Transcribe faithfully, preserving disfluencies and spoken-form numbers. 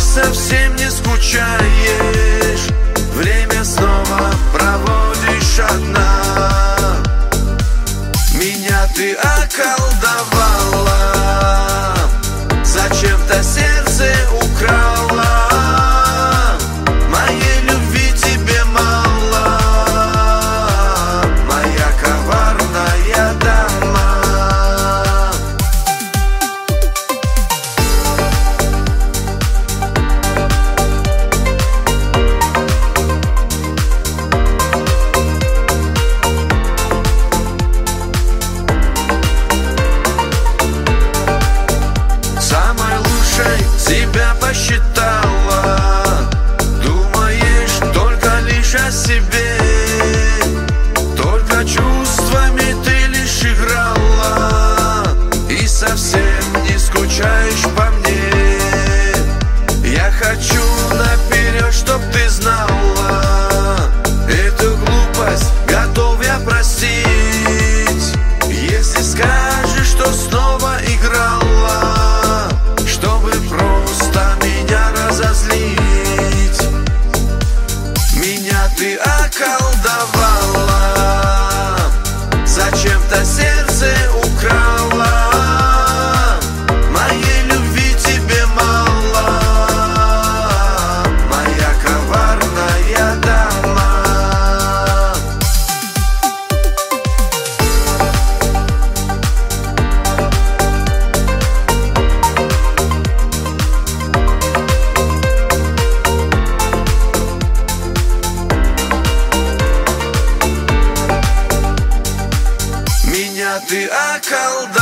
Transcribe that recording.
совсем не скучаешь, время снова проводишь одна. Меня ты околдовала, зачем-то сердце украла. Моей любви тебе мало, моя коварная дама. Самой лучшей себя посчитала, думаешь только лишь о себе, только чувствами ты лишь играла и совсем не скучаешь по мне. Я хочу наперед, чтоб ты знала, эту глупость готов я простить, если скажешь, что снова играла, чтобы просто меня разозлить. Меня ты околдовала, зачем-то сердце украла. Моей любви тебе мало, моя коварная дама. Меня ты околдовала,